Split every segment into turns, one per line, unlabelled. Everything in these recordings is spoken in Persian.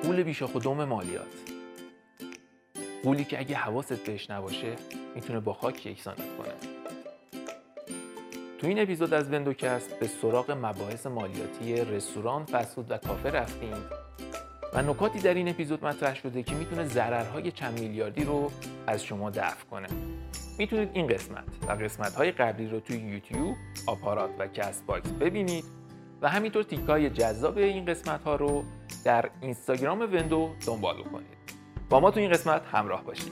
غول بیشاخ و دم مالیات. غولی که اگه حواست بهش نباشه میتونه با خاک یکسانت کنه. تو این اپیزود از وندوکست به سراغ مباحث مالیاتی رستوران، فست‌فود و کافه رفتیم و نکاتی در این اپیزود مطرح شده که میتونه ضررهای چند میلیاردی رو از شما دفع کنه. میتونید این قسمت و قسمت‌های قبلی رو توی یوتیوب، آپارات و کست باکس ببینید و همینطور تیک‌های جذاب این قسمت‌ها رو در اینستاگرام وندو دنبال کنید. با ما تو این قسمت همراه باشید.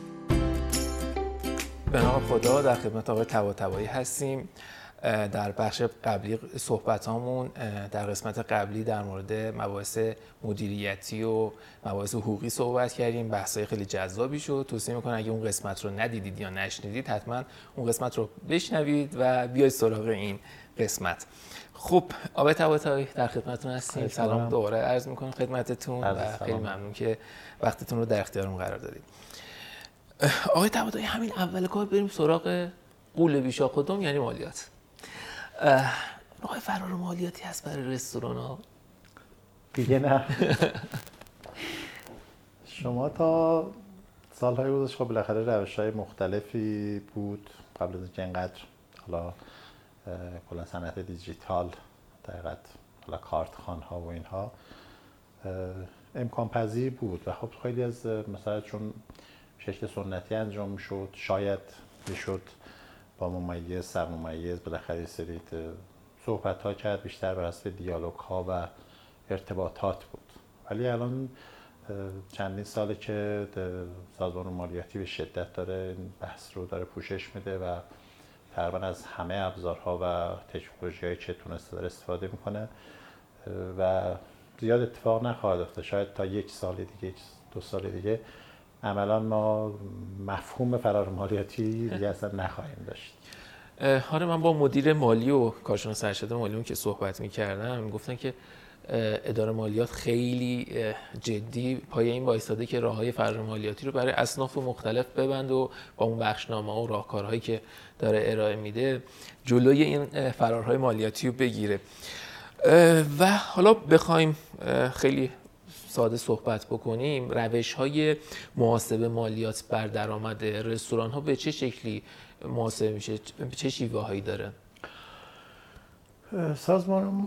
به نام خدا، در خدمت آقای طباطبایی هستیم. در بخش قبلی صحبتامون در قسمت قبلی در مورد مباحث مدیریتی و مباحث حقوقی صحبت کردیم. بحث‌های خیلی جذابی شد. توصیه می‌کنم اگه اون قسمت رو ندیدید یا نشنیدید حتما اون قسمت رو بشنوید و بیاید سراغ این قسمت. خب آقای طباطبایی در خدمتتون هستیم. سلام دوباره عرض می‌کنم خدمتتون و خیلی ممنون که وقتتون رو در اختیارمون قرار دادید. آقای طباطبایی، همین اول کار بریم سراغ غول بیشاخ و دم یعنی مالیات. راه فرار مالیاتی هست برای رستوران ها؟
دیگه نه. شما تا سالهای گذشته خب بالاخره روش‌های مختلفی بود قبل از اینکه اینقدر حالا کلا صنعت دیجیتال در حقیقت حالا کارتخوان‌ها و اینها امکان پذیر بود و خب خیلی از مثلا چون شکل سنتی انجام میشد شاید میشد با ممیز سرممیز بالاخره یه سری صحبت‌ها کرد، بیشتر بر اساس دیالوگ‌ها و ارتباطات بود. ولی الان چندین ساله که سازمان مالیاتی به شدت داره این بحث رو داره پوشش میده و تقریبا از همه ابزارها و تکنولوژی‌های که تونسته داره استفاده میکنه و زیاد اتفاق نخواهد افتاد. شاید تا یک سال دیگه، دو سال دیگه عملاً ما مفهوم فرار مالیاتی دیگه اصلا نخواهیم داشت.
آره، من با مدیر مالی و کارشناس ارشد مالیون که صحبت می‌کردم گفتن که اداره مالیات خیلی جدی پای این وایساده که راه‌های فرار مالیاتی رو برای اصناف مختلف ببند و با اون بخشنامه‌ها و راهکارهایی که داره ارائه میده جلوی این فرارهای مالیاتی رو بگیره. و حالا بخوایم خیلی ساده صحبت بکنیم، روش‌های محاسبه مالیات بر درآمد رستوران‌ها به چه شکلی محاسبه میشه؟ چه شیوه‌هایی داره؟
سازمان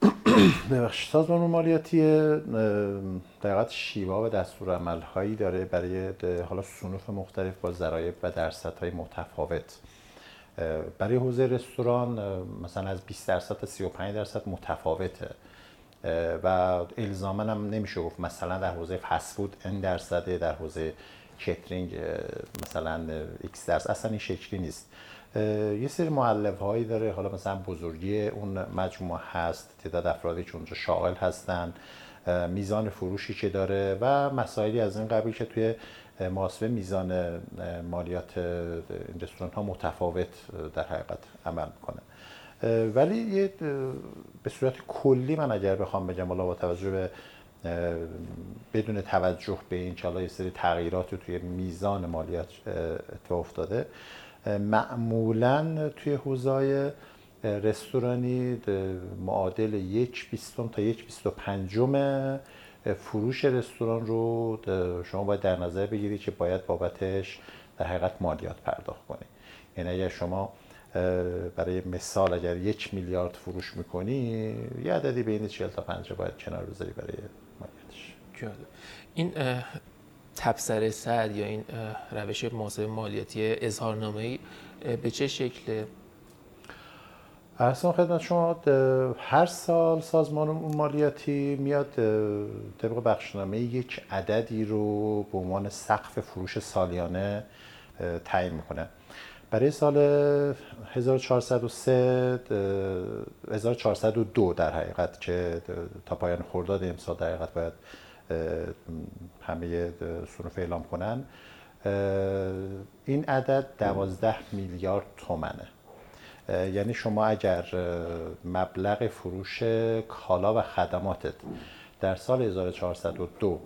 مالیاتی در حقیقت شیوه و دستورالعمل‌هایی داره برای حالا صنوف مختلف با ضرایب و درصدهای متفاوت. برای حوزه رستوران مثلا از 20% تا 35% متفاوته و الزاماً هم نمیشه گفت مثلا در حوزه فست فود این درصده، در حوزه کیترینگ مثلا x درصد، اصلا این شکلی نیست. یه سری معلف هایی داره، حالا مثلا بزرگی اون مجموعه هست، تعداد افرادی که اونجا شاغل هستن، میزان فروشی که داره و مسائلی از این قبیل که توی محاسبه میزان مالیات این رستوران ها متفاوت در حقیقت عمل میکنه. ولی به صورت کلی من اگر بخوام بگم حالا با توجه به بدون توجه به این که حالا یه سری تغییرات توی میزان مالیات اتفاق افتاده، معمولاً توی حوزه‌های رستورانی معادل 1/20 تا 1/25 فروش رستوران رو شما باید در نظر بگیرید که باید بابتش در حقیقت مالیات پرداخت کنید. یعنی اگر شما برای مثال اگر 1 میلیارد فروش میکنی یه عددی بین 40 تا 50 باید کنار بذاری برای مالیاتش.
این تبصره صد یا این روش محاسبه مالیاتی اظهارنامه‌ای به چه شکله؟
اصلا خدمت شما هر سال سازمان مالیاتی میاد طبق بخشنامه یک عددی رو به عنوان سقف فروش سالیانه تعیین میکنه. برای سال 1402 در حقیقت که تا پایان خرداد امسال در حقیقت باید همه صنوف اعلام کنن، این عدد 12 میلیارد تومنه. یعنی شما اگر مبلغ فروش کالا و خدماتت در سال 1402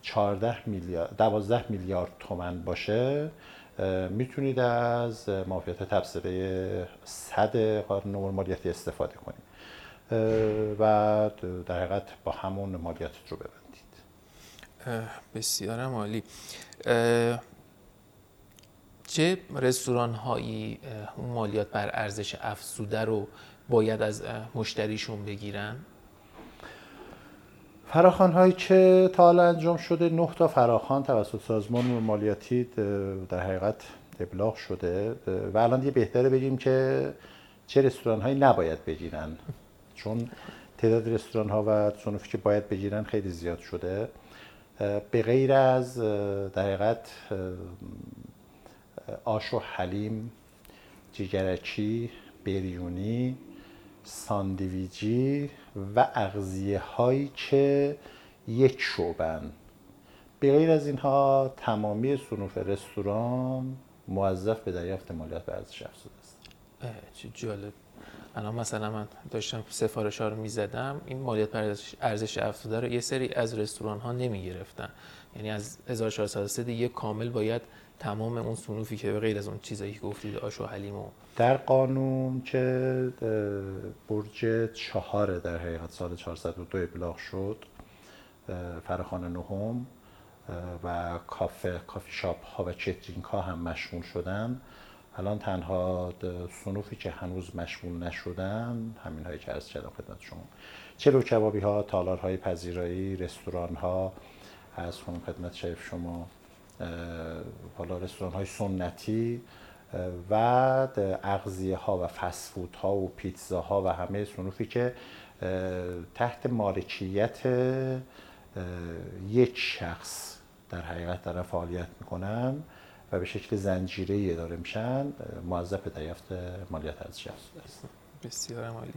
12 میلیارد تومان باشه، میتونید از معافیت تبصره 100 قانون امور مالیاتی استفاده کنید و در حقیقت با همون مالیات رو ببندید.
بسیار عالی. چه رستوران هایی مالیات بر ارزش افزوده رو باید از مشتریشون بگیرن؟
فراخوان‌هایی که تا حالا انجام شده، 9 تا فراخوان توسط سازمان امور مالیاتی در حقیقت ابلاغ شده و الان دیگه بهتره بگیم که چه رستوران‌هایی نباید بگیرن، چون تعداد رستوران‌ها و صنوفی که باید بگیرن خیلی زیاد شده. به غیر از در حقیقت آش و حلیم، جیگرکی، بریونی، ساندویجی و اغذیه هایی که یک شعبن. به غیر از اینها تمامی صنوف رستوران موظف به دریافت مالیات بر ارزش افزوده است.
چه جالب. الان مثلا من داشتم سفارش ها رو میزدم، این مالیات بر ارزش افزوده رو یه سری از رستوران ها نمی گرفتن، یعنی از 1403 دیگه کامل باید تمام اون صنوفی که به غیر از اون چیزایی که گفتید، آش و حلیم و
در قانون که برج 4 در حقیقت سال 402 ابلاغ شد، فراخوان نهم و کافی شاپ ها و چترینگ ها هم مشمول شدن. الان تنها صنوفی که هنوز مشمول نشدن همین هایی که عرض کردم خدمت شما، چلو کبابی ها، تالار های پذیرایی، رستوران ها، از خدمت شریف شما، حالا رستوران های سنتی و اغذیه ها و فست فود ها و پیتزا ها و همه صنوفی که تحت مالکیت یک شخص در حقیقت دارن فعالیت میکنن و به شکل زنجیره‌ای اداره میشن، موظف دریافت مالیات ارزش افزوده است.
بسیار عالی.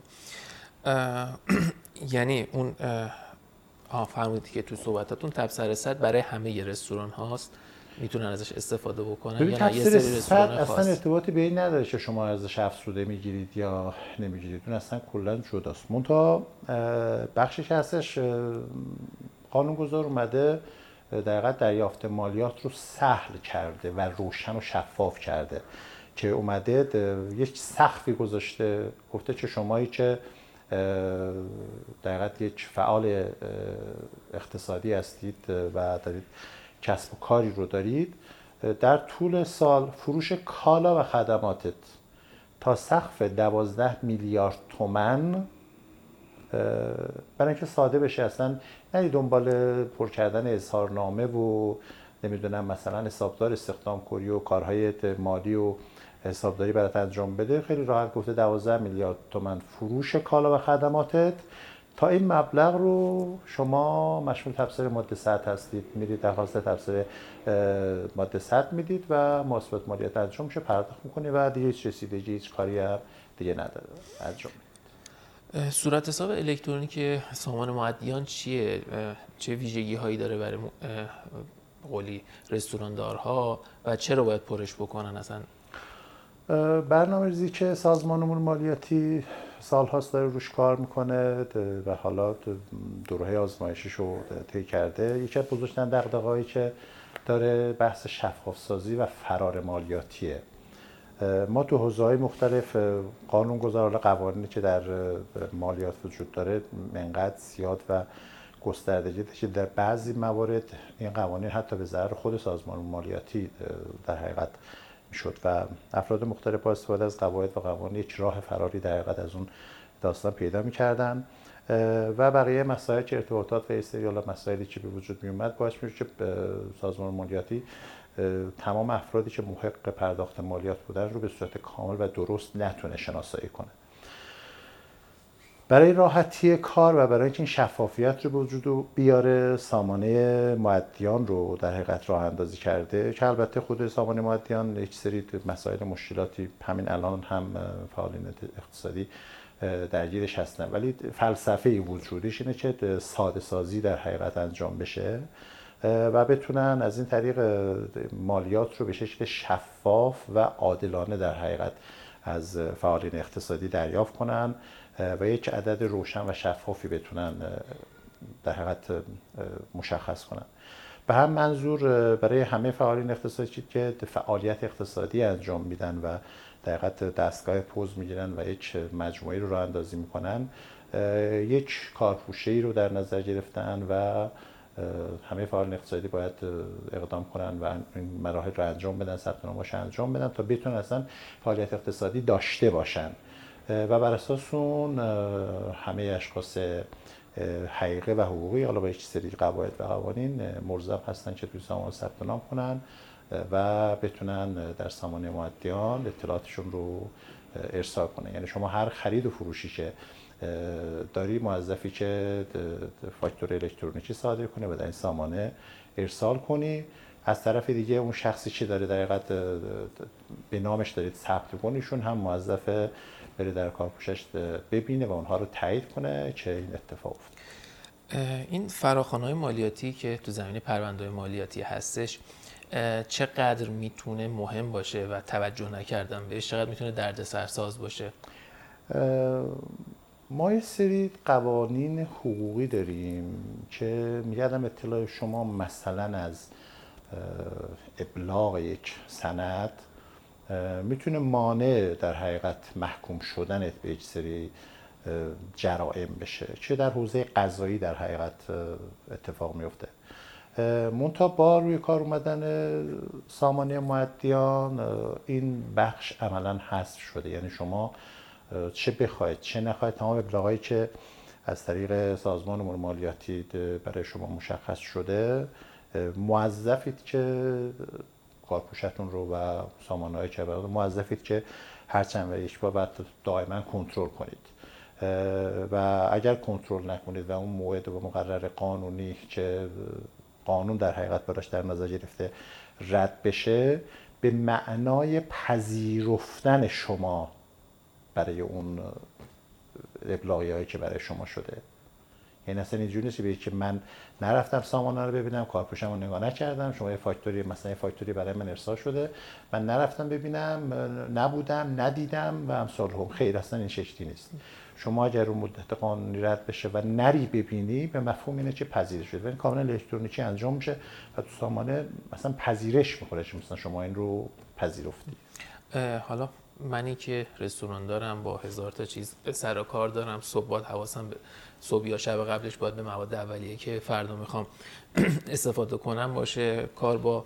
یعنی اون فرمودید که تو صحبتاتون تبصره صد برای همه رستوران هاست، میتونن ازش استفاده بکنن یا نه یه سری رستوران خاص؟
اصلا ارتباطی به این نداره که شما ارزش افزوده میگیرید یا نمیگیرید، اون اصلا کلا جداست. منتها بخشی که هستش قانونگذار اومده در حقیقت دریافت مالیات رو سهل کرده و روشن و شفاف کرده، که اومده یک سقفی گذاشته، گفته که شمایی که در حقیقت یک فعال اقتصادی هستید و دارید کسب و کاری رو دارید، در طول سال فروش کالا و خدماتت تا سقف 12 میلیارد تومان، برای اینکه ساده بشه، اصلا نری دنبال پر کردن اظهارنامه و نمیدونم مثلا حسابدار استخدام کنی و کارهای مالی و حسابداری برات انجام بده، خیلی راحت گفته 12 میلیارد تومان فروش کالا و خدماتت، تا این مبلغ رو شما مشمول تبصره ماده 100 هستید، میرید درخواست تبصره ماده 100 میدید و محاسبات مالیات انجام میشه، پرداخت میکنی و دیگه هیچ رسیدگی، هیچ کاری هم دیگه نداره انجام.
صورت حساب الکترونیک سازمان مؤدیان چیه؟ چه ویژگی هایی داره برای قولی رستوراندارها و چرا باید پرش بکنن اصلا؟
برنامه‌ریزی که سازمان امور مالیاتی سال‌هاست داره روش کار میکنه و حالا دوره‌های آزمایشیش رو طی کرده. یکی از بزرگترین دغدغه‌هایی که داره بحث شفاف سازی و فرار مالیاتیه. ما تو حوزه‌های مختلف قانونگذار، قوانینی که در مالیات وجود داره انقدر زیاد و گستردگی داره که در بعضی موارد این قوانین حتی به ضرر خود سازمان مالیاتی در حقیقت میشد و افراد مختلف با استفاده از قواعد و قوانین یک راه فراری در حقیقت از اون داستان پیدا می‌کردن و بقیه مسائل که ارتباطات و استریال مسائلی که به وجود می اومد باعث میشه که سازمان مالیاتی تمام افرادی که محق پرداخت مالیات بودن رو به صورت کامل و درست نتونه شناسایی کنه. برای راحتی کار و برای اینکه این شفافیت رو به وجود بیاره، سامانه مؤدیان رو در حقیقت راه اندازی کرده که البته خود سامانه مؤدیان یک سری مسائل مشکلاتی همین الان هم فعالین اقتصادی درگیرش هستن، ولی فلسفه وجودش اینه که ساده سازی در حقیقت انجام بشه و بتونن از این طریق مالیات رو به شکل شفاف و عادلانه در حقیقت از فعالین اقتصادی دریافت کنن و یک عدد روشن و شفافی بتونن در حقیقت مشخص کنن. به هم منظور برای همه فعالین اقتصادی که فعالیت اقتصادی انجام میدن و در حقیقت دستگاه پوز میگیرن و یک مجموعه رو راه اندازی میکنن، یک کارپوشه‌ای رو در نظر گرفتن و همه فعالان اقتصادی باید اقدام کنن و این مراحل رو انجام بدن، ثبت نامش انجام بدن تا بتونن اصلا فعالیت اقتصادی داشته باشن و بر اساس اون همه اشخاص حقیقی و حقوقی حالا با یک سری قواعد و قوانین ملزم هستن که توی سامانه ثبت نام کنن و بتونن در سامانه مؤدیان اطلاعاتشون رو ارسال کنن. یعنی شما هر خرید و فروشی که داری موظفی که فاکتور الکترونیکی صادر کنه و در این سامانه ارسال کنی. از طرف دیگه اون شخصی که داره در حقیقت به نامش دارید ثبت کنیشون هم موظفه بره در کارپوشش ببینه و اونها رو تایید کنه که این اتفاق افتاد.
این فراخوان‌های مالیاتی که تو زمینه پرونده‌های مالیاتی هستش چقدر میتونه مهم باشه و توجه نکردن بهش چقدر میتونه دردسرساز باشه؟
ما یه سری قوانین حقوقی داریم که میگردم اطلاع شما مثلا از ابلاغ یک سند میتونه مانع در حقیقت محکوم شدنت به یک سری جرائم بشه، چه در حوزه قضایی در حقیقت اتفاق میفته. منتها با روی کار اومدن سامانه مؤدیان این بخش عملا حذف شده. یعنی شما چه بخواید چه نخواید تمام ابلاغایی که از طریق سازمان امور مالیاتی برای شما مشخص شده موظفید که کارپوشتون رو و سامانه‌های که موظفید که هر چند و یک بار باید دائما کنترل کنید و اگر کنترل نکنید و اون موعد و مقرر قانونی که قانون در حقیقت براش در نظر گرفته رد بشه، به معنای پذیرفتن شما برای اون ابلاغیه‌هایی که برای شما شده. یعنی اصلا اینجوری نیست که من نرفتم سامانه رو ببینم، کارپوشم رو نگاه نکردم، شما یه فاکتوری مثلا یه فاکتوری برای من ارسال شده، من نرفتم ببینم، نبودم، ندیدم و امثال هم. خیر، اصلا این شکلی نیست. شما اگر رو مدت قانونی رد بشه و نری ببینی، به مفهوم اینه که پذیرش شده. یعنی کاملا الکترونیکی انجام میشه و تو سامانه مثلا پذیرش میخوره که مثلا شما این رو پذیرفتی.
حالا منی که رستوران دارم با هزار تا چیز سر و کار دارم، صبح باید حواسم به صبح یا شب قبلش باید به مواد اولیه که فردا میخوام استفاده کنم باشه. کار با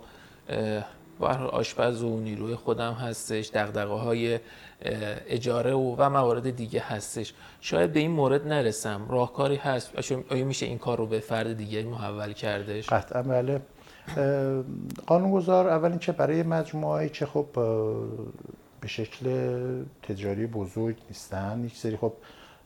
آشپز و نیروی خودم هستش، دغدغه‌های اجاره و موارد دیگه هستش. شاید به این مورد نرسم، راهکاری هست؟ آیا میشه این کار رو به فرد دیگه محول کردش؟
قطعا بله. قانونگذار اول اینکه برای مجموعه‌ای که خب به شکل تجاری بزرگ نیستن، یک سری خب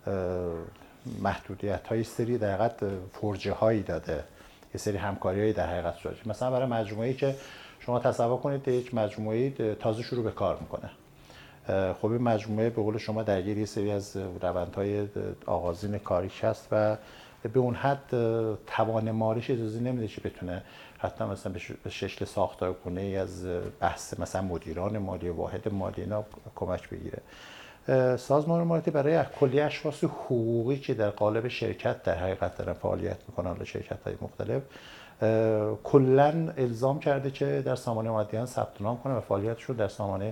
محدودیت‌های سری در حقیقت فرجه‌هایی داده، یه سری همکاری‌های در حقیقت شده. مثلا برای مجموعه‌ای که شما تصور کنید یک مجموعه‌ای تازه شروع به کار میکنه، خب این مجموعه به قول شما درگیر یه سری از روندهای آغازین کاریش هست و به اون حد توان مالیش اجازه نمیده که بتونه حتی مثلا به شکل ساختارگونه ای از بحث مثلا مدیران مالی، واحد مالی اینا کمک بگیره. سازمان مالیاتی برای کلیه اشخاص حقوقی که در قالب شرکت در حقیقت دارن فعالیت میکنن، حالا شرکت‌های مختلف، کلاً الزام کرده که در سامانه مؤدیان ثبت نام کنه و فعالیتش رو در سامانه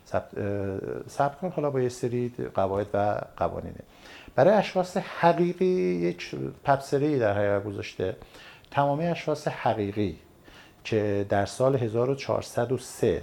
ثبت کنه، حالا با یه سری قواعد و قوانینه. برای اشخاص حقیقی یک تبصره‌ای در حقیقت گذاشته. تمامی اشخاص حقیقی که در سال 1403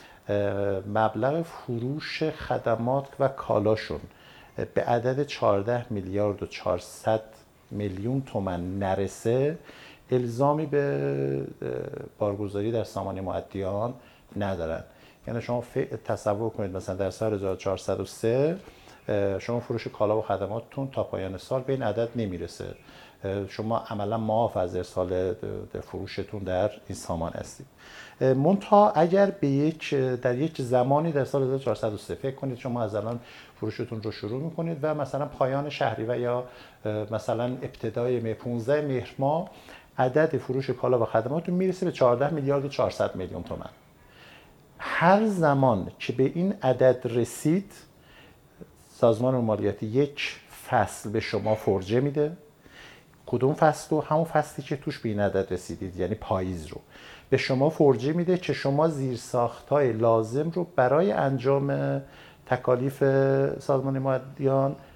مبلغ فروش خدمات و کالاشون به عدد 14 میلیارد و 400 میلیون تومان نرسه، الزامی به بارگذاری در سامانه مؤدیان ندارن. یعنی شما تصور کنید مثلا در سال 1403 شما فروش کالا و خدماتتون تا پایان سال به این عدد نمیرسه، شما عملا معاف از ارسال فروشتون در این سامان هستید. منتها اگر در یک زمانی در سال 1403 فکر کنید شما از الان فروشتون رو شروع میکنید و مثلا پایان شهریور یا مثلا ابتدای 15 مهر ماه عدد فروش کالا و خدماتتون میرسه به 14 میلیارد و 400 میلیون تومان. هر زمان که به این عدد رسید، سازمان مالیاتی یک فصل به شما فرجه میده. کدوم فصل رو؟ همون فصلی که توش به این عدد رسیدید، یعنی پاییز رو به شما فرجه میده که شما زیرساخت‌های لازم رو برای انجام تکالیف سازمان مؤدیان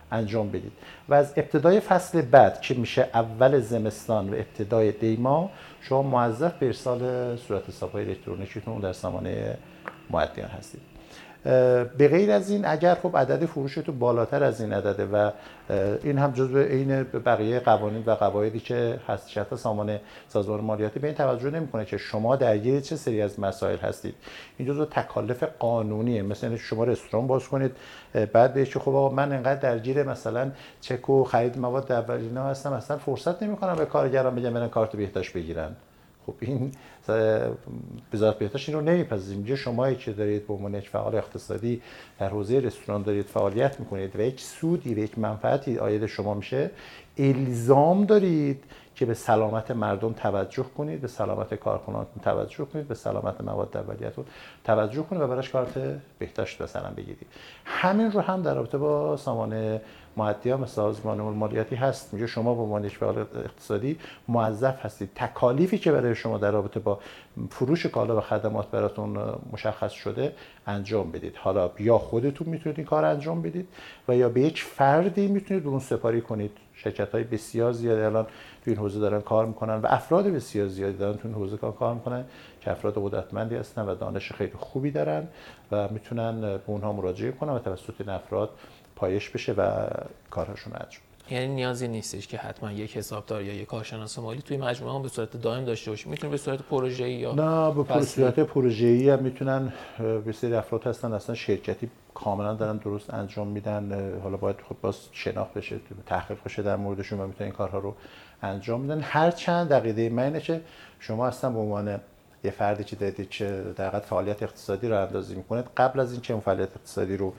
انجام بدید و از ابتدای فصل بعد که میشه اول زمستان و ابتدای دیما شما موظف به ارسال صورت حساب‌های الکترونیکیتون در سامانه مؤدیان هستید. به غیر از این اگر خب عدد فروشتون بالاتر از این عدده و این هم جزء عین بقیه قوانین و قواعدی که هست شرط سامانه سازمان مالیاتی به این توجه نمیکنه که شما درگیر چه سری از مسائل هستید. این جزء تکالیف قانونیه. مثلا شما رستوران باز کنید بعد بهش خب آقا من انقدر درگیر مثلا چک و خرید مواد اولینا هستم اصلا فرصت نمیکنم به کارگران بگم برن کارت بهداشت بگیرن. خب این وزارت بهداشت این رو نمیپذیره. اینجا شمایی که دارید به عنوان یک فعال اقتصادی در حوزه رستوران دارید فعالیت میکنید و یک سودی و یک منفعتی عاید شما میشه، الزام دارید که به سلامت مردم توجه کنید، به سلامت کارکنانتون توجه کنید، به سلامت مواد اولیه‌تون توجه کنید و براش کارت بهداشت مثلا بگیرید. همین رو هم در رابطه با سامانه مؤدیان و سازمان مالیاتی هست. میگه شما به عنوان یک فعال اقتصادی موظف هستید تکالیفی که برای شما در رابطه با فروش کالا و خدمات براتون مشخص شده انجام بدید. حالا یا خودتون میتونید این کار انجام بدید و یا به یک فردی میتونید اون سپاری کنید. شرکت‌های بسیار زیادی الان تو این حوزه دارن کار میکنن و افراد بسیار زیادی دارن تو این حوزه کار میکنن که افراد قدرتمندی هستن و دانش خیلی خوبی دارن و میتونن به اونها مراجعه کنن و توسط این افراد پایش بشه و کارهاشون انجام.
یعنی نیازی نیستش که حتما یک حسابدار یا یک کارشناس مالی توی مجموعه هم به صورت دائم داشته باشه. میتونه به صورت پروژه‌ای یا
نه به صورت پروژه‌ای هم میتونن. بسیاری افراد هستن اصلا شرکتی کاملا دارن درست انجام میدن. حالا باید خود باز شناخت بشه، تحقیق بشه در موردشون و میتونن این کارها رو انجام میدن. هر چند دقیقه من اینه که شما اصلا به عنوان یه فردی که دارید که در حقیقت فعالیت اقتصادی رو اندازی میکنید، قبل از اینکه اون فعالیت اقتصادی رو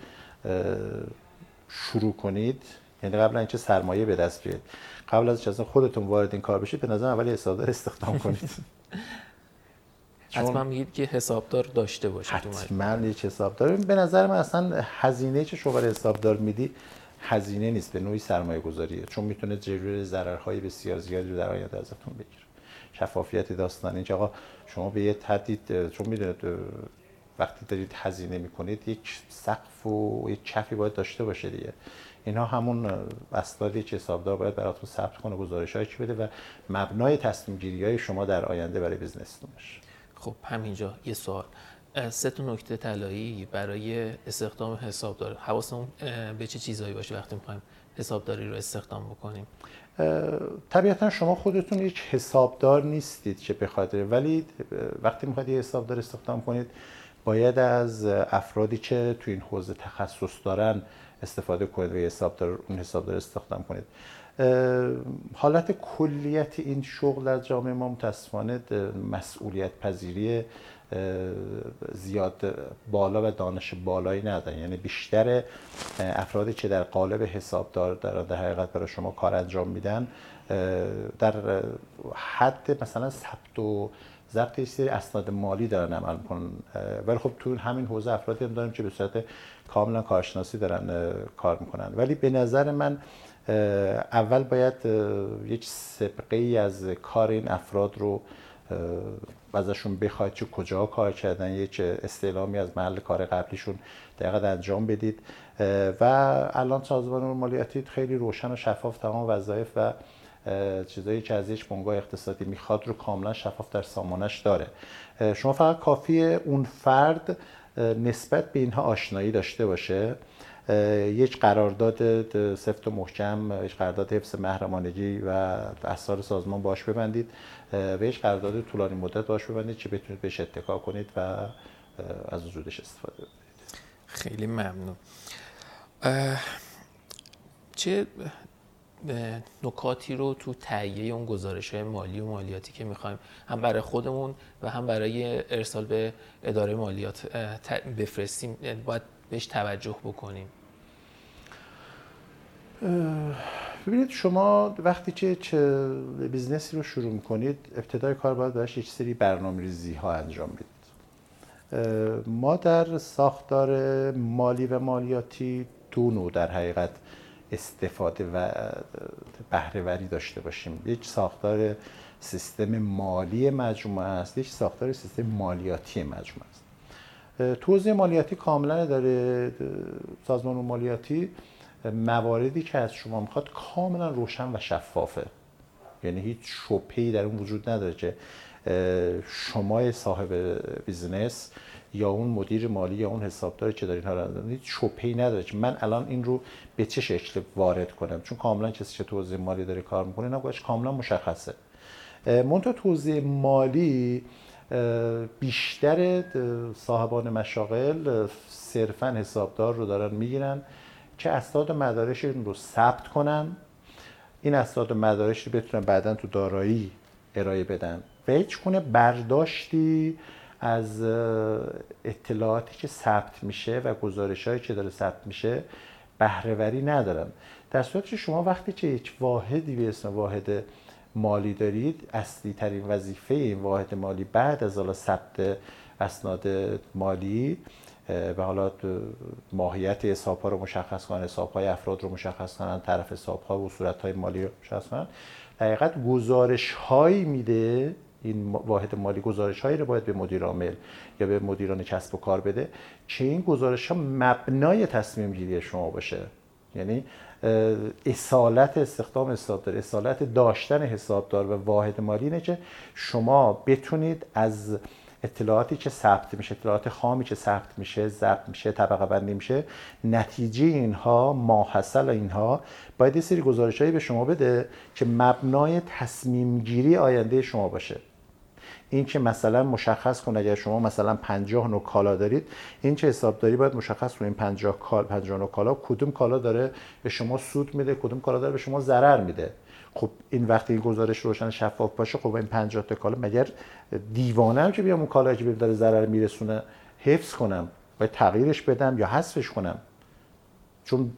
شروع کنید، یعنی قبل اینکه سرمایه به دست بیارید، قبل از اینکه اصلا خودتون وارد این کار بشید، به نظر اولی حسابدار استخدام کنید.
حتما میگید که حسابدار داشته باشید.
حتما یک حسابدار. به نظر من اصلا هزینه‌ای که شما حسابدار میدی هزینه نیست، به نوعی سرمایه گذاریه، چون میتونه جلوی ضررهای بسیار زیادی رو در آینده ازتون بگیره. شفافیت داستان اینجا آقا شما به یه حدی، چون میدونید وقتی دارید هزینه میکنید یک سقف و یک کفی باید داشته باشه دیگه. اینها همون اسنادی که حسابدار باید براتون ثبت کنه، گزارش‌هایی که بده و مبنای تصمیم گیری‌های شما در آینده برای بیزنستون باشه.
خب همینجا یه سوال، 3 نکته طلایی برای استخدام حسابدار. حواسمون به چه چیزایی باشه وقتی می‌خوایم حسابداری رو استخدام بکنیم؟
طبیعتا شما خودتون یک حسابدار نیستید که بخاطر، ولی وقتی می‌خواید یه حسابدار استخدام کنید باید از افرادی که تو این حوزه تخصص دارن استفاده کنید و اون حسابدار استخدام کنید. حالت کلیت این شغل در جامعه ما متاسفانه مسئولیت پذیری زیاد بالا و دانش بالایی ندارن. یعنی بیشتر افرادی که در قالب حسابدار در حقیقت برای شما کار انجام میدن در حد مثلا ثبت و ضبط سری اسناد مالی دارن عمل میکنن، ولی خب تو همین حوزه افرادی هم داریم که به صورت کاملا کارشناسی دارن کار میکنن. ولی به نظر من اول باید یک سابقه‌ای از کار این افراد رو ازشون بخواید که کجا کار کردن، یک استعلامی از محل کار قبلیشون دقیقاً انجام بدید و الان سازمان مالیاتی خیلی روشن و شفاف تمام وظایف و چیزایی که از یک بنگاه اقتصادی میخواد رو کاملا شفاف در سامانش داره. شما فقط کافیه اون فرد نسبت به اینها آشنایی داشته باشه، یک قرارداد سفت و محکم، یک قرارداد حفظ محرمانگی و اسرار سازمان باش ببندید و یک قرارداد طولانی مدت باش ببندید که بتونید بهش اتکا کنید و از وجودش استفاده کنید.
خیلی ممنون. چه نکاتی رو تو تهیه اون گزارش‌های مالی و مالیاتی که می‌خوایم هم برای خودمون و هم برای ارسال به اداره مالیات بفرستیم باید بهش توجه بکنیم؟
ببینید شما وقتی که بیزنسی رو شروع می‌کنید ابتدای کار باید براش یک سری برنامه‌ریزی‌ها انجام بدید. ما در ساختار مالی و مالیاتی دو نوع در حقیقت استفاده و بهره‌وری داشته باشیم. یک ساختار سیستم مالی مجموعه است، یک ساختار سیستم مالیاتی مجموعه است. تو حوزه مالیاتی کاملا داره سازمان مالیاتی مواردی که از شما میخواد کاملا روشن و شفافه. یعنی هیچ شبهه‌ای در اون وجود نداره که شما صاحب بیزنس یا اون مدیر مالی یا اون حسابداری که دارین ها هیچ شبهه‌ای نداره که من الان این رو به چه شکل وارد کنم، چون کاملا کسی که توزیع مالی داره کار میکنه نگاهش کاملا مشخصه. منتها توزیع مالی بیشتر صاحبان مشاغل صرفاً حسابدار رو دارن میگیرن که اسناد مدارکشون رو ثبت کنن، این اسناد مدارک رو بتونن بعداً تو دارایی ارائه بدن و هیچ گونه برداشتی از اطلاعاتی که ثبت میشه و گزارش‌هایی که داره ثبت میشه بهره‌وری ندارن. در صورتی که شما وقتی که یک واحدی به اسم واحد مالی دارید، اصلی ترین وظیفه این واحد مالی بعد از حالا ثبت اسناد مالی و حالا ماهیت حساب‌ها رو مشخص کنن، حساب‌های افراد رو مشخص کنن، طرف حساب‌ها و صورت‌های مالی رو مشخص کنن، در حقیقت گزارش‌هایی میده. این واحد مالی گزارش‌هایی رو باید به مدیر عامل یا به مدیران کسب و کار بده که این گزارش‌ها مبنای تصمیم گیری شما باشه. یعنی اصالت استخدام حسابدار، اصالت داشتن حسابدار و واحد مالی اینه که شما بتونید از اطلاعاتی که ثبت میشه، اطلاعات خامی که ثبت میشه، ضبط میشه، طبقه بندی میشه، نتیجه اینها، ماحصل اینها باید یه سری گزارش‌هایی به شما بده که مبنای تصمیم گیری آینده شما باشه. این که مثلا مشخص کنه اگر شما مثلا 50 نوع کالا دارید، این چه حسابداری باید مشخص کنه این 50 نوع کالا کدوم کالا داره به شما سود میده، کدوم کالا داره به شما ضرر میده. خب این وقتی این گزارش روشن شفاف باشه، خب این 50 تا کالا مگر دیوانه‌ام که بیام اون کالایی که بهم داره ضرر میرسونه حفظ کنم، باید تغییرش بدم یا حذفش کنم؟ چون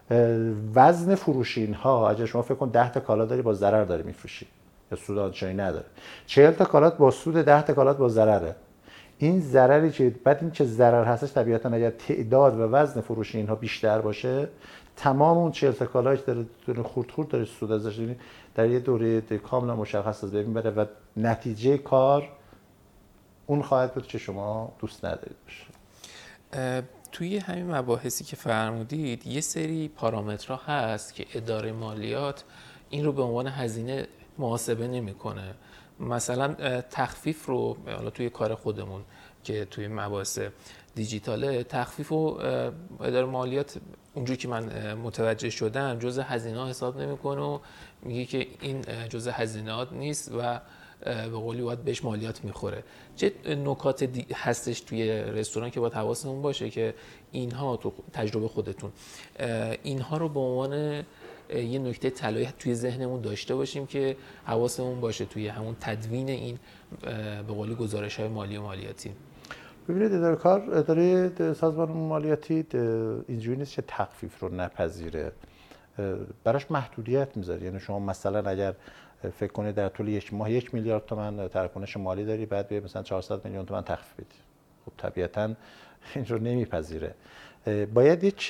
وزن فروش اینها، اگه شما فکر کن 10 تا کالا داری با ضرر داری میفروشی یا سود آنچنانی نداره، 40 تا کالات با سود، 10 تا کالات با ضرره. این ضرری که بعد این که ضرر هستش طبیعتا اگر تعداد و وزن فروش اینها بیشتر باشه، تمام اون 40 تا کالایی که داره خورد داره سود ازش در یه دوره کاملا مشخص از بین بره و نتیجه کار اون خواهد بود که شما دوست ندارید باشه.
توی همین مباحثی که فرمودید یه سری پارامترها هست که اداره مالیات این رو به عنوان هزینه محاسبه نمیکنه. مثلا تخفیف رو حالا توی کار خودمون که توی مباحث دیجیتاله، تخفیف و اداره مالیات اونجوری که من متوجه شدم جزء هزینه‌ها حساب نمیکنه و میگه که این جزء هزینه‌ات نیست و به قولی باید بهش مالیات میخوره. چه نکات هستش توی رستوران که باید حواسمون باشه که اینها تو تجربه خودتون اینها رو به عنوان یه نکته طلایی توی ذهنمون داشته باشیم که حواسمون باشه توی همون تدوین این به قولی گزارش‌های مالی و مالیاتی؟
ببینید اداره سازمان مالیاتی اینجوری نیست که تخفیف رو نپذیره، براش محدودیت میذاره. یعنی شما مثلا اگر فکر کنید در طول یک ماه 1 میلیارد تومان تراکنش مالی داری، بعد بیای مثلا 400 میلیون تومان تخفیف بدی، خب طبیعتاً این رو نمیپذیره. باید یک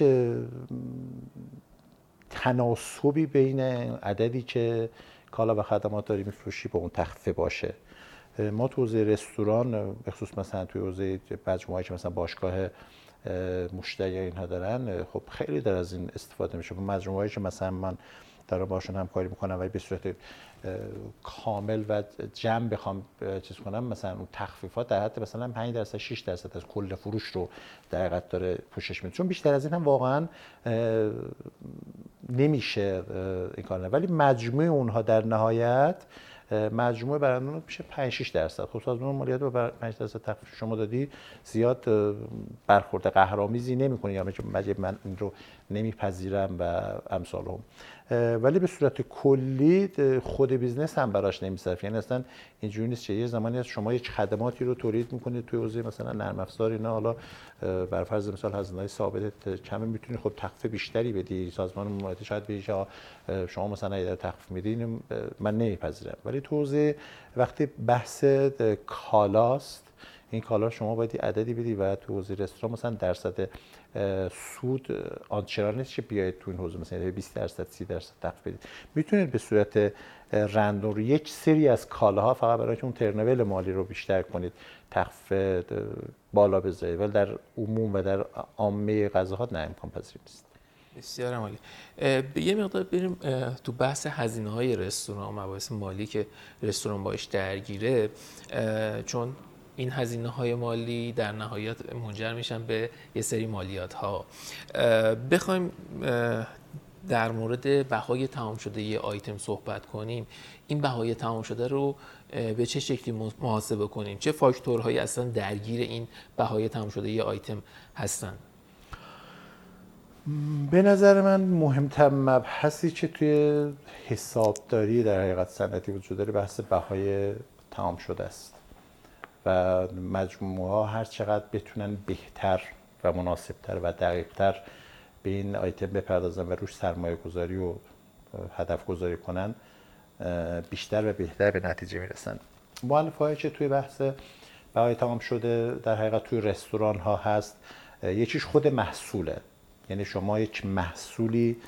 تناسبی بین عددی که کالا و خدمات داری میفروشی با اون تخفیف باشه. ما تو حوزه رستوران به خصوص مثلا توی حوزه مجموعه‌ای که مثلا باشگاه مشتری اینها دارن، خب خیلی در از این استفاده میشه. مجموعه‌ای که مثلا من دارم باشون همکاری میکنم و به صورت کامل و جمع بخوام چیز کنم، مثلا اون تخفیفات در حد مثلا 5% 6% از کل فروش رو در حقیقت داره پوشش میده، چون بیشتر از این هم واقعا نمیشه این کار. ولی مجموع اونها در نهایت مجموع برندون میشه 5-6%. خب سازمان مالیات رو 5% تخفیف شما دادی، زیاد برخورد قهرآمیزی نمی‌کنه یا من این رو نمیپذیرم و امثالهم. ولی به صورت کلی خود بیزنس هم براش نمیصرف. یعنی اصلا اینجوری نیست که یه زمانی از شما یک خدماتی رو تولید میکنید توی حوزه مثلا نرم افزار اینا، حالا بر فرض مثال هزینه‌های ثابت کمی میتونید خب تخفیف بیشتری بدی، سازمان مالیات شاید بگه شما مثلا اگه تخفیف میدین من نمیپذیرم. ولی تو حوزه وقتی بحث کالاست، این کالا شما باید عددی بدی و تو حوزه رستوران مثلا درصد سود آنچنان نیست که بیاید تو این حوزه مثلا 20% 30% تخفیف بدید. میتونید به صورت رندوم یک سری از کالاها فقط برای که اون ترنول مالی رو بیشتر کنید تخفیف بالا بذارید، ولی در عموم و در عامه غذاها نه، امکان پذیر نیست.
بسیار عالی. یه مقدار بریم تو بحث هزینه‌های رستوران، مباحث مالی که رستوران باش درگیره، چون این هزینه‌های مالی در نهایت منجر میشن به یه سری مالیات‌ها. بخوایم در مورد بهای تمام شده یه آیتم صحبت کنیم، این بهای تمام شده رو به چه شکلی محاسبه کنیم؟ چه فاکتورهایی اصلا درگیر این بهای تمام شده یه آیتم هستن؟
به نظر من مهمترین مبحثی که توی حسابداری در حقیقت صنعتی وجود داره بحث بهای تمام شده است و مجموعه ها هر چقدر بتونن بهتر و مناسبتر و دقیقتر به این آیتم بپردازن و روش سرمایه گذاری و هدف گذاری کنن، بیشتر و بهتر به نتیجه میرسن. مؤلفه هایی که توی بحث بهای تمام شده در حقیقت توی رستوران ها هست، یکیش خود محصوله. یعنی شما یک محصولی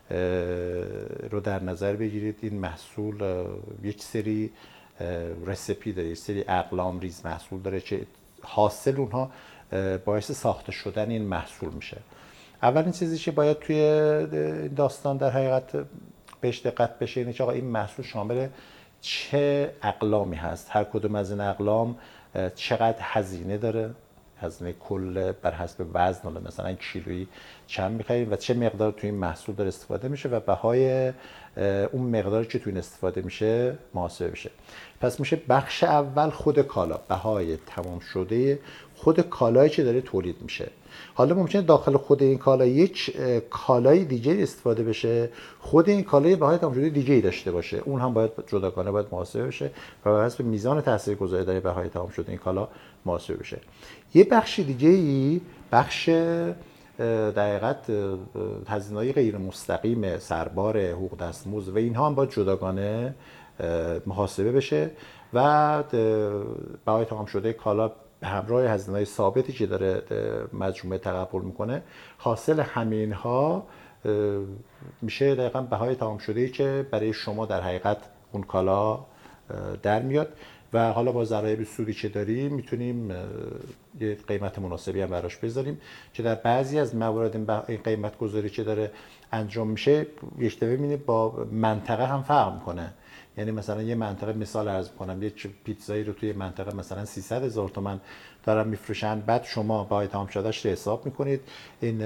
رو در نظر بگیرید، این محصول یک سری رسپی داره، یک سری اقلام ریز محصول داره که حاصل اونها باعث ساخته شدن این محصول میشه. اولین چیزی که باید توی داستان در حقیقت بهش دقت بشه اینه که آقا این محصول شامل چه اقلامی هست، هر کدوم از این اقلام چقدر هزینه داره، هزینه کل بر حسب وزن، مثلا کیلویی چند می‌خریم و چه مقدار توی این محصول داره استفاده میشه و بهای اون مقداری که توی این استفاده میشه محاسبه بشه. پس میشه بخش اول خود کالا، بهای تمام شده خود کالایی که داره تولید میشه. حالا ممکنه داخل خود این کالا یک کالای دیگه استفاده بشه، خود این کالای بهای تمام شده دیگه ای داشته باشه، اون هم باید جداگانه باید محاسبه بشه و بر حسب میزان تاثیرگذاری در بهای تمام شده این کالا محاسبه بشه. یه بخش دیگه ای بخش در حقیقت هزینه‌های غیر مستقیم، سربار، حقوق دستمزد و اینها هم باید جداگانه محاسبه بشه و بهای تمام شده کالا به همراه هزینه‌های ثابتی که داره مجموعه تقبل میکنه، حاصل همین ها میشه دقیقاً بهای تمام شده‌ای که برای شما در حقیقت اون کالا در میاد و حالا با ضرایب سودی که داریم میتونیم یه قیمت مناسبی هم براش بذاریم که در بعضی از موارد این قیمت گذاری که داره انجام میشه یک دفعه میبینید با منطقه هم فرق میکنه. یعنی مثلا یه منطقه، مثال عرض کنم، یه پیتزایی رو توی منطقه مثلا 300,000 تومان دارن میفروشن، بعد شما بهای تمام شدهش رو حساب میکنید، این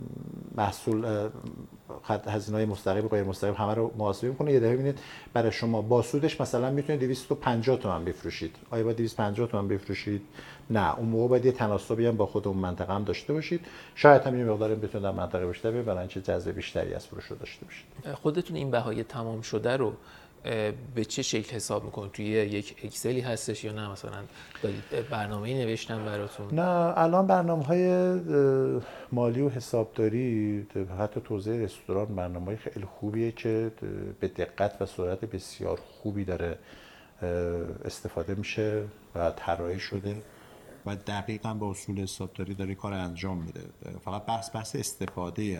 محصول هزینه‌های مستقیم و غیر مستقیم همه رو محاسبه میکنید، یه دفعه میبینید برای شما با سودش مثلا میتونید 250 تومان بفروشید. آیا باید 250 تومان بفروشید؟ نه، اون موقع باید یه تناسبی هم با خود اون منطقه هم داشته باشید. شاید هم یه مقداری بتونید در منطقه بیشتر برای اینکه جذب بیشتری از فروش رو داشته باشید.
خودتون این بهای تمام شده رو به چه شکل حساب میکنید؟ توی یک اکسلی هستش یا نه مثلا دارید برنامه‌ای نوشتن براتون؟
نه، الان برنامه‌های مالی و حسابداری حتی توزیع رستوران برنامه‌های خیلی خوبیه که به دقت و سرعت بسیار خوبی داره استفاده میشه و طراحی شده و دقیقاً با اصول حسابداری داره کار انجام میده. فقط بحث استفاده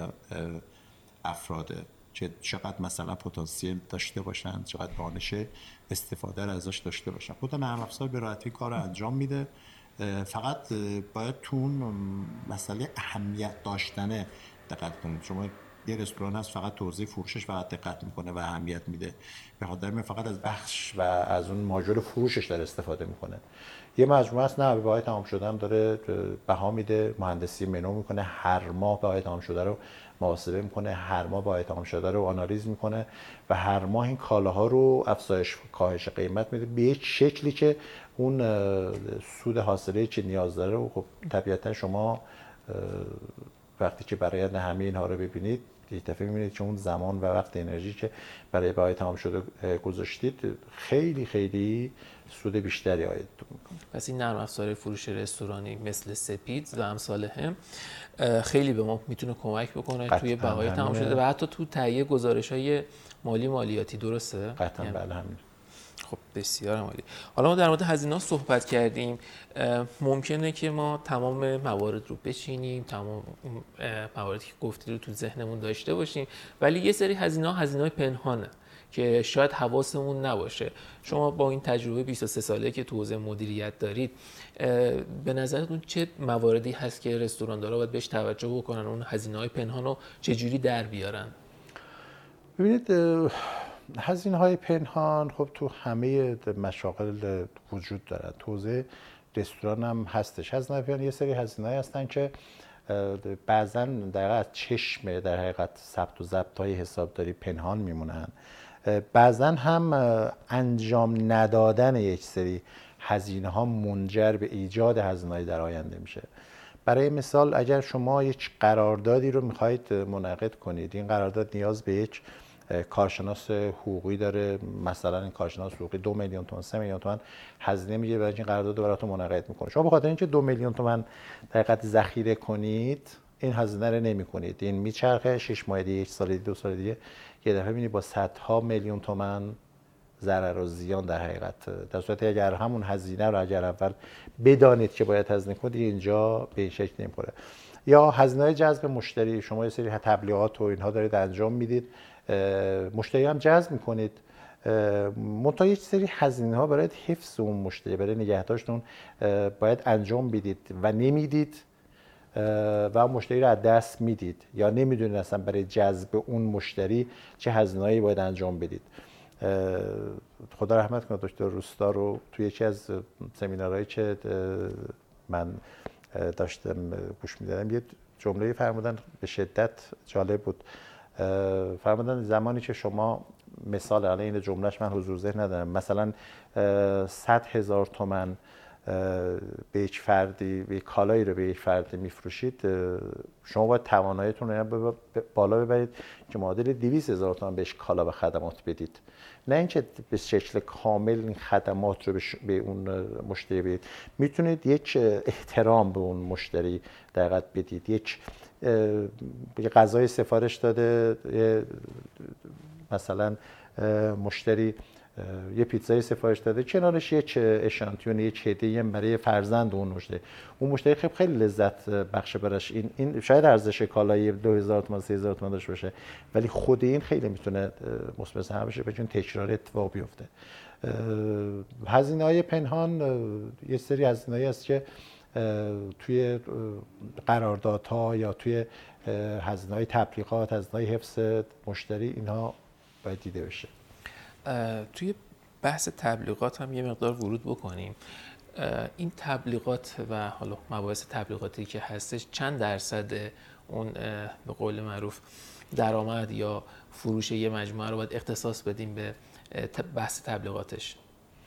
افراده که چقدر مثلا پتانسیل داشته باشن، چقدر دانش استفاده رو ازش داشته باشن. خود نرم افزار به راحتی کار رو انجام میده، فقط باید تو اون مسئله اهمیت داشتنه دقت کنید. شما یه رستوران هست فقط توزیع فروشش فقط دقت میکنه و اهمیت میده، به خاطر فقط از بخش و از اون ماژول فروشش داره استفاده میکنه. یه مجموعه است نه، بهای تمام شده هم داره بها میده، مهندسی منو میکنه، هر ماه بهای تمام شده رو محاسبه میکنه، هر ماه بهای تمام شده رو آنالیز میکنه و هر ماه این کالاها رو افزایش کاهش قیمت میده به یک شکلی که اون سود حاصله که نیاز داره و خب طبیعتا شما وقتی که برای همه اینها رو ببینید یک دفعه می‌بینید که اون زمان و وقت انرژی که برای بهای تمام شده گذاشتید خیلی خیلی سود بیشتری آید میکنه.
پس این نرم افزار فروش رستورانی مثل سپیدز و امثال هم خیلی به ما میتونه کمک بکنه توی بهای تمام شده و حتی تو تهیه گزارش‌های مالی مالیاتی. درسته؟
قطعاً بله همین.
خب بسیار عالی. حالا ما در مورد هزینه‌ها صحبت کردیم. ممکنه که ما تمام موارد رو بچینیم، تمام مواردی که گفتید رو تو ذهنمون داشته باشیم، ولی یه سری هزینه‌های پنهانه که شاید حواسمون نباشه. شما با این تجربه 23 ساله که تو حوزه مدیریت دارید، به نظرتون چه مواردی هست که رستوراندارا باید بهش توجه بکنن، اون هزینه‌های پنهان رو چجوری در بیارن؟
ببینید، هزینه‌های پنهان خب تو همه مشاغل وجود دارن، تو حوزه رستوران هم هستش. هزینه‌های پنهان یه سری هزینه‌ای هستن که بعضاً در از چشم در حقیقت ثبت و ضبط‌های حسابداری پنهان میمونن، بعضاً هم انجام ندادن یک سری هزینه‌ها منجر به ایجاد هزینه‌های در آینده میشه. برای مثال اگر شما یک قراردادی رو میخواید منعقد کنید، این قرارداد نیاز به یک کارشناس حقوقی داره، مثلا این کارشناس حقوقی 2 میلیون تومان 3 میلیون تومان هزینه میگیره برای این قرارداد رو براتون منعقد میکنه. شما به خاطر اینکه 2 میلیون تومان در حقیقت ذخیره کنید این هزینه رو نمیکنید، این میچرخه 6 ماه دیگه، 1 سال دیگه، 2 سال دیگه یه دفعه میبینید با صدها میلیون تومان ضرر و زیان در حقیقت. در صورتی اگر همون هزینه رو اگر اول بدانید که باید هزینه کنید اینجا به این شکل نمیخوره. یا هزینه جذب مشتری، شما یه سری تبلیغات و اینها دارید انجام میدید، مشتری هم جذب میکنید، منتها یک سری هزینه ها برای حفظ اون مشتری، برای نگهداشتون باید انجام بدید و نمیدید و مشتری رو از دست میدید یا نمیدونید اصلا برای جذب اون مشتری چه هزینه‌ای باید انجام بدید. خدا رحمت کنه دکتر روستا رو توی یکی از سمینارهایی که من داشتم گوش میدادم یه جمله فرمودن به شدت جالب بود. فرمودن زمانی که شما مثال، الان این جملهش من حضور ذهن ندارم، مثلا 100,000 تومان به یک فردی، به کالایی رو به یک فردی میفروشید، شما باید تواناییتون رو بالا ببرید که معادل 200,000 تومان بهش کالا و خدمات بدید، نه اینکه به شکل کامل این خدمات رو به اون مشتری بدید. میتونید یک احترام به اون مشتری در حقیقت بدید. یک غذای سفارش داده، مثلا مشتری یه پیتزای سفارش داده، کنارش یک اشانتیون، یک هدیه برای فرزند اون مشتری، اون مشتری خیلی لذت بخشه براش. این شاید ارزش کالای 2000 تومان 3000 تومان داشته باشه، ولی خود این خیلی میتونه مثبت بشه چون تکرار اتفاق بیفته. هزینه‌های پنهان یه سری هزینه‌ای هست که توی قراردادها یا توی هزینه‌های تبلیغات، هزینه‌های حفظ مشتری، اینها باید دیده بشه.
توی بحث تبلیغات هم یه مقدار ورود بکنیم. این تبلیغات و حالا مباحث تبلیغاتی که هستش چند درصد اون به قول معروف درآمد یا فروش یه مجموعه رو باید اختصاص بدیم به بحث تبلیغاتش؟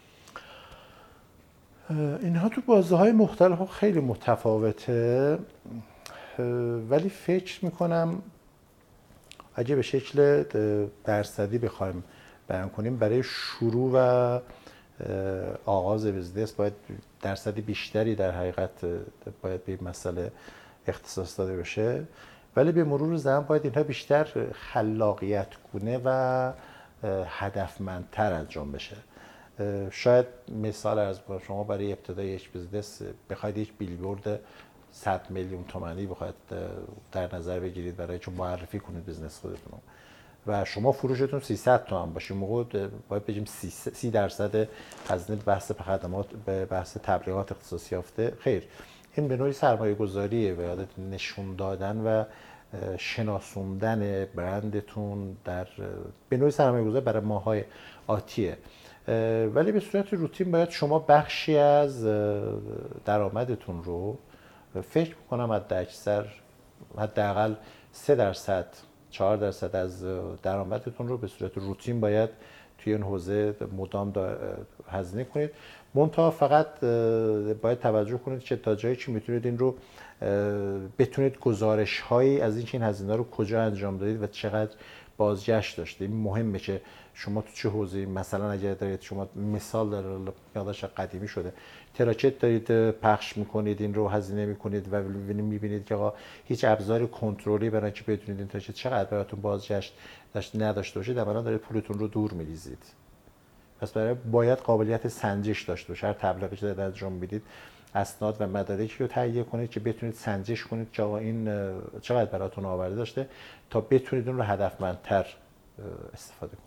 اینها تو بازه‌های مختلف خیلی متفاوته، ولی فکر میکنم اگه به شکل درصدی بخوایم بیان کنیم، برای شروع و آغاز بزنس باید درصدی بیشتری در حقیقت باید به این مسئله اختصاص داده بشه، ولی به مرور زمان باید اینها بیشتر خلاقیت گونه و هدفمندتر انجام بشه. شاید مثال از شما برای ابتدای یک بزنس بخواید یک بیلبورد 100 میلیون تومانی بخواید در نظر بگیرید برای چون معرفی کنید بزنس خودتون و شما فروشتون 300 تومان باشه، موقع باید بگیم 30% هزینه بحث خدمات به بحث تبلیغات اختصاص یافته. خیر، این به نوعی سرمایه گذاریه و یادت نشون دادن و شناسوندن برندتون در به نوعی سرمایه گذاری برای ماهای آتیه، ولی به صورت روتین باید شما بخشی از درآمدتون رو فکر می‌کنم حداقل 3% 4% از درآمدتون رو به صورت روتین باید توی این حوزه مدام هزینه کنید. منتها فقط باید توجه کنید که تا جایی که میتونید این رو بتونید گزارش‌هایی از این هزینه رو کجا انجام دادید و چقدر بازگشت داشته. این مهمه که شما تو چه حوزه‌ای، مثلا اگر دارید شما مثال داره یادش قدیمی شده تراکت دارید پخش میکنید، این رو هزینه میکنید و میبینید که آقا هیچ ابزار کنترلی برای اینکه بدونید این تراکت چقدر براتون بازگشت نداشته باشه، عملاً دارید پولتون رو دور میریزید. پس برای باید قابلیت سنجش داشته باشه. هر تبلیغی که دارید انجام میدید اسناد و مدارکی رو تهیه کنید که بتونید سنجش کنید که آقا این چقدر براتون آورده داشته تا بتونید اون رو هدفمندتر استفاده کنید.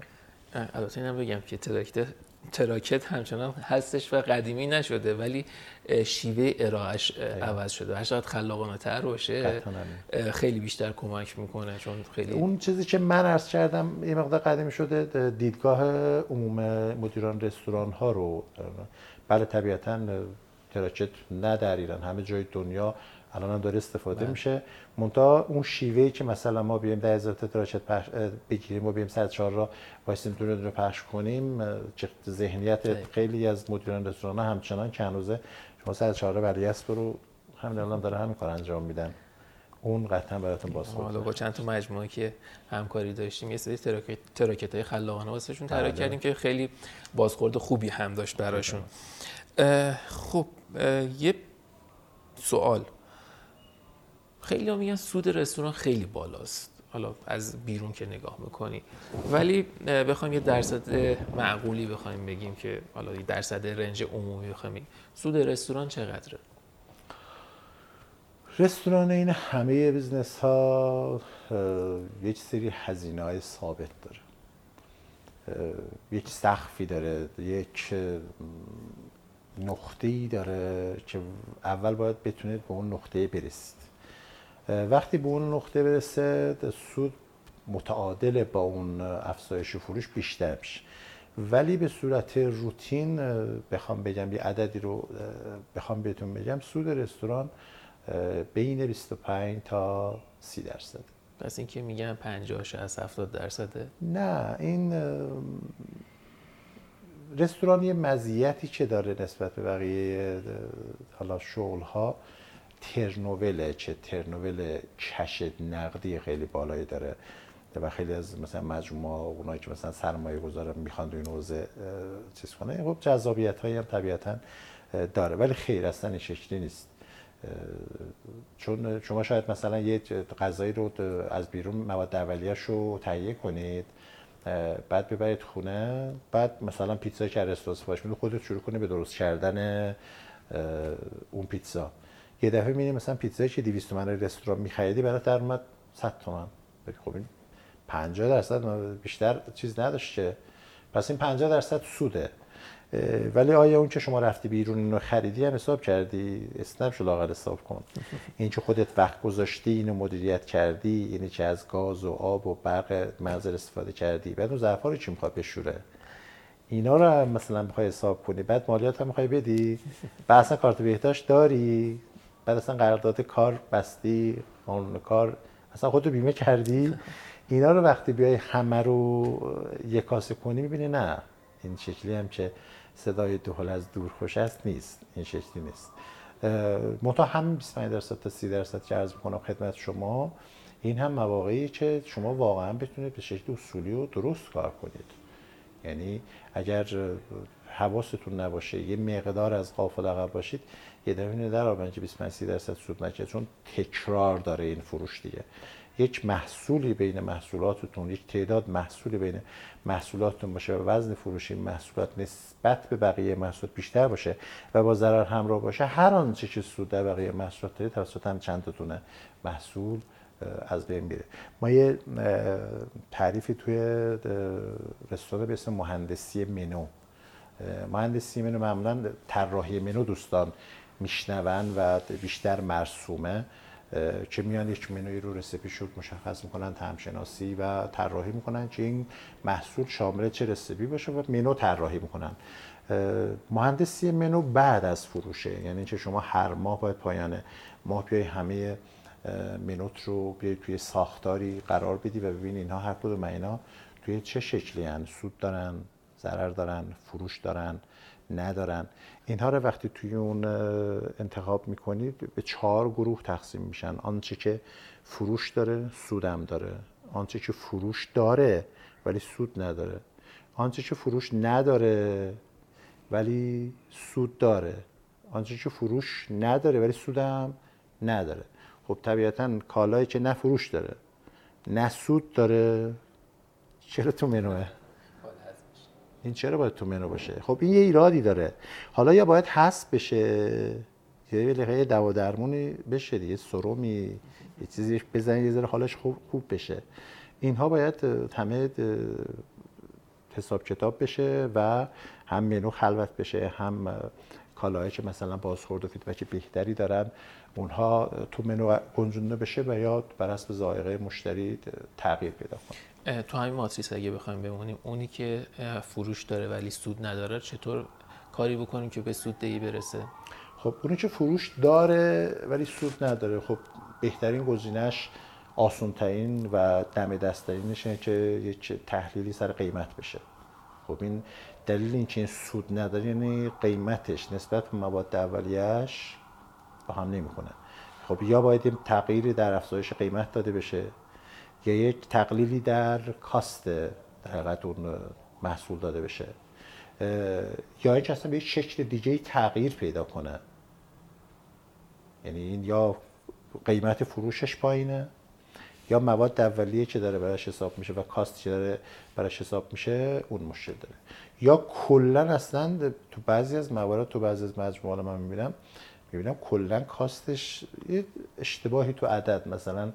البته اینم بگم که تراکت همچنان هستش و قدیمی نشده، ولی شیوه ارائهش عوض شده. هر چقدر خلاقانه تر باشه خیلی بیشتر کمک میکنه، چون خیلی
اون چیزی که من عرض کردم یه مقدار قدیمی شده، دیدگاه عموم مدیران رستوران ها رو، بله طبیعتاً تراکت نه در ایران، همه جای دنیا الان هم داره استفاده میشه، منتها اون شیوهی که مثلا ما بیایم 10,000 تا تراکت بگیریم و بیایم سر چهارراه وایسیم دونه دونه پخش کنیم، ذهنیت خیلی از مدیران رستوران ها همچنان که هنوزه شما سر چهارراه برای اسب رو همین الان داره همین کار انجام میدن، اون قطعا براتون بازخورد.
حالا با چند تا مجموعه که همکاری داشتیم یه سری تراکت‌های خلاقانه واسهشون طراحی کردیم که خیلی بازخورد خوبی هم داشت براشون. خب یه سوال، خیلی ها میگن سود رستوران خیلی بالاست، حالا از بیرون که نگاه میکنی، ولی بخوایم یه درصد معقولی بخوایم بگیم که حالا یه درصد رنج عمومی بخوایم بگیم، سود رستوران چقدره؟
رستوران این همه بیزنس ها یک سری هزینه های ثابت داره، یک سقفی داره، یک نقطه‌ای داره که اول باید بتونید به اون نقطه برسید. وقتی به اون نقطه برسه سود متعادل با اون افزایش فروش بیشتر میشه، ولی به صورت روتین بخوام بگم یه عددی رو بخوام بهتون بگم، سود رستوران بین 25 تا 30%.
پس این که میگن 50 60 70%؟
نه، این رستوران یه مزیتی که داره نسبت به بقیه حالا شغل ها، ترنووله، چه ترنوول کش نقدی خیلی بالایی داره و خیلی از مثلا مجموعه اونایی که مثلا سرمایه گذارن میخوان این حوزه چیز کنه، خب جذابیت هایی هم طبیعتا داره، ولی خیر اصلا این شکلی نیست. چون شما شاید مثلا یه غذایی رو از بیرون مواد اولیه‌اش رو تهیه کنید، بعد ببرید خونه، بعد مثلا پیتزایی که رستوران سفارش میدید خودت شروع کنی به درست کردن اون پیتزا، یه دفعه می‌بینی مثلا پیتزایی که 200 تومن رستوران می‌خریدی برات در اومد 100 تومن. خب این 50% بیشتر چیز نداشت که، پس این 50% سوده. ولی آیا اون که شما رفتی بیرون اینو خریدی هم حساب کردی؟ اسنپ شو لااقل حساب کن. این که خودت وقت گذاشتی اینو مدیریت کردی، اینی که از گاز و آب و برق منزل استفاده کردی، بعد اون ظرفا رو چی می‌خواد بشوره، اینا رو هم مثلا می‌خوای حساب کنی، بعد مالیات هم می‌خوای بدی، بعد اصلا کارت بهداشت داری، بعد اصلا قرارداد کار بستی، قانون کار اصلا خودتو بیمه کردی، اینا رو وقتی بیای همه رو یکاسه کنی می‌بینی نه این شکلی هم که صدای دهل از دور خوش است نیست، این شکلی نیست. منتها همین 25% تا 30% که عرض می‌کنم خدمت شما، این هم مواقعی که شما واقعا بتونید به شکل اصولی و درست کار کنید. یعنی اگر حواستون نباشه یه مقدار از غافل عقب باشید، یه دفعه در آبن که 25-30% سود نکنه، چون تکرار داره این فروش دیگه. یک محصولی بین محصولاتتون، یک تعداد محصولی بین محصولاتتون باشه و وزن فروشی محصولات نسبت به بقیه محصولات بیشتر باشه و با ضرر همراه باشه، هر آنچه که سود در بقیه محصولات داره توسط هم چند تا تونه محصول از بین میره. ما یه تعریفی توی رستوران به اسم مهندسی منو، مهندسی منو معمولا طراحی منو دوستان میشنون و بیشتر مرسومه که میان یک منوی رو رسیپیش رو مشخص میکنن، طعم‌شناسی و طراحی میکنن که این محصول شامل چه رسیپی باشه و منو طراحی میکنن. مهندسی منو بعد از فروشه، یعنی که شما هر ماه باید پایان ماه بیای همه منوت رو بیای توی ساختاری قرار بدی و ببینی اینها هر کدوم اینا توی چه شکلی هن، سود دارن، ضرر دارن، فروش دارن، ندارن. اینها رو وقتی توی اون انتخاب میکنید به 4 گروه تقسیم میشن: آنچه که فروش داره سودم داره، آنچه که فروش داره ولی سود نداره، آنچه که فروش نداره ولی سود داره، آنچه که فروش نداره ولی سودم نداره. خب طبیعتاً کالایی که نه فروش داره نه سود داره چرا تو منوه؟ این چرا باید تو منو باشه؟ خب این یه ایرادی داره. حالا یا باید حذف بشه یا یه دوا درمونی بشه دیگه، سرمی یه چیزی بزنید یه ذره حالش خوب بشه. اینها باید همه حساب کتاب بشه و هم منو خلوت بشه، هم کالاهایی که مثلا بازخورد و فیدبک بهتری دارن اونها تو منو گنجونده بشه و یا بر حسب ذائقه مشتری تغییر پیدا کنه.
تو همین ماتریس اگه بخوایم بمونیم، اونی که فروش داره ولی سود نداره چطور کاری بکنیم که به سوددهی برسه؟
خب اونی که فروش داره ولی سود نداره، خب بهترین گزینش آسان‌ترین و دم دست‌ترینش اینه که یک تحلیلی سر قیمت بشه. خب این دلیل این که این سود نداره یعنی قیمتش نسبت به مواد اولیه‌اش با هم نمی‌خونه. خب یا باید این تغییری در افزایش قیمت داده بشه یا یک تقلیلی در کاست در حقیقت اون محصول داده بشه، یا اینکه اصلا به یک شکل دیگه تغییر پیدا کنه. یعنی این یا قیمت فروشش پایینه یا مواد اولیه که داره براش حساب میشه و کاستی که داره براش حساب میشه اون مشکل داره، یا کلا اصلا تو بعضی از موارد تو بعضی از مجموعه من میبینم کلا کاستش یه اشتباهی تو عدد، مثلا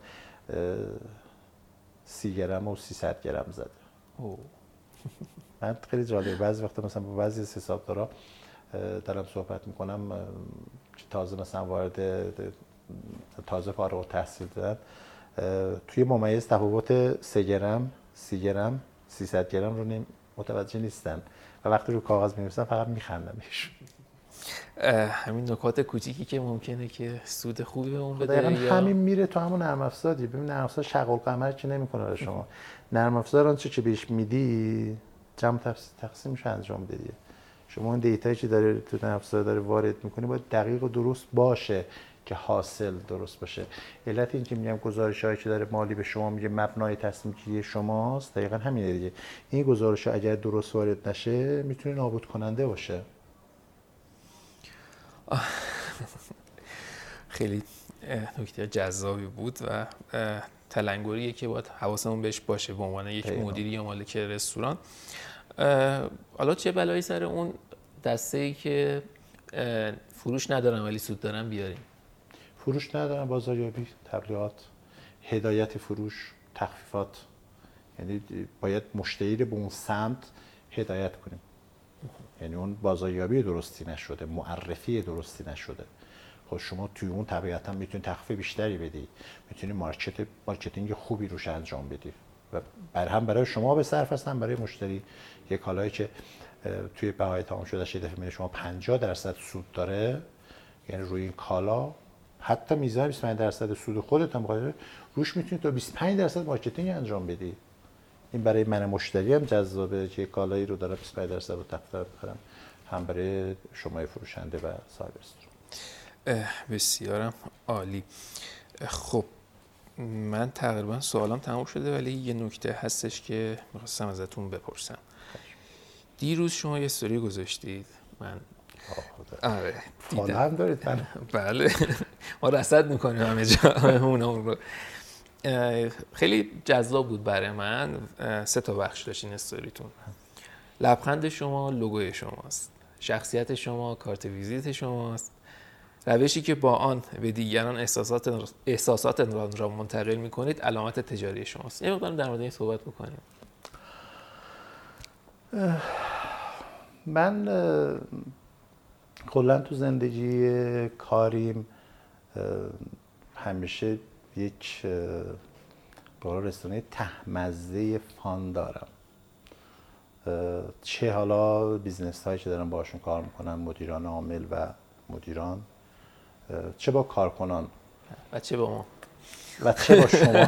30 گرم و 300 گرم زده. من خیلی جالبه بعضی وقتا مثلا با بعضی از حسابدارا دارم صحبت میکنم که تازه مثلا وارد تازه فارغ التحصیل دادن، توی ممیز تفاوت 3 گرم 30 گرم 300 گرم رو متوجه نیستن و وقتی رو کاغذ می‌نویسن فقط میخندن بهش.
همین نکات کوچیکی که ممکنه که سود خوبی به اون بده،
یا همین میره تو همون نرم افزاری. ببین نرم افزار شغل قمر چی نمیکنه برای شما. نرم افزار آنچه که بهش میدی جمع تقسیمش انجام بدی. شما اون دیتایی که داره تو نرم افزار داره وارد میکنی باید دقیق و درست باشه که حاصل درست باشه. علت این که میگم گزارش‌هایی که داره مالی به شما میگه مبنای تصمیم گیری شماست دقیقاً همینه دیگه. این گزارش‌ها اگر درست وارد نشه میتونه نابود کننده باشه.
خیلی نکته جذابی بود و تلنگریه که باید حواسمون بهش باشه به عنوان یک مدیر یا مالک رستوران. حالا چه بلایی سر اون دسته‌ای که فروش ندارن ولی سود دارن بیاریم؟
فروش ندارن، بازاریابی، تبلیغات، هدایت فروش، تخفیفات. یعنی باید مشتری رو به اون سمت هدایت کنیم. یعنی اون بازاریابی درستی نشده، معرفی درستی نشده. خب شما توی اون طبیعتا میتونید تخفیف بیشتری بدی، میتونید مارکتینگ خوبی روش انجام بدی و هم برای شما به صرف است هم برای مشتری. یک کالایی که توی بهای تمام شدهش یه دفعه میگه شما 50% سود داره، یعنی روی این کالا حتی میزان 25% سود خودت هم بخواد روش میتونید تا 25% مارکتینگ انجام بدی. این برای من مشتری هم جذابه که کالایی رو دارم 25% رو تخفیف بخرم، هم برای شما فروشنده و صاحب رستوران.
بسیارم عالی. خب من تقریبا سوالم تموم شده ولی یه نکته هستش که می‌خواستم ازتون بپرسم. دیروز شما یه استوری گذاشتید، من
آره دیدم. هم دارید من
بله ما رصد میکنیم همه جا اون رو. خیلی جذاب بود برای من. 3 تا بخش داشت این استوریتون. لبخند شما لوگوی شماست، شخصیت شما کارت ویزیت شماست، روشی که با آن به دیگران احساسات را منتقل میکنید علامت تجاری شماست. یه مقدار در مورد این صحبت بکنیم.
من کلا تو زندگی کاریم همیشه یک رسانه ته‌مزه فان دارم. چه حالا بیزنس هایی که دارم باشون کار میکنم، مدیران عامل و مدیران، چه با کارکنان
و چه با ما
و چه با شما.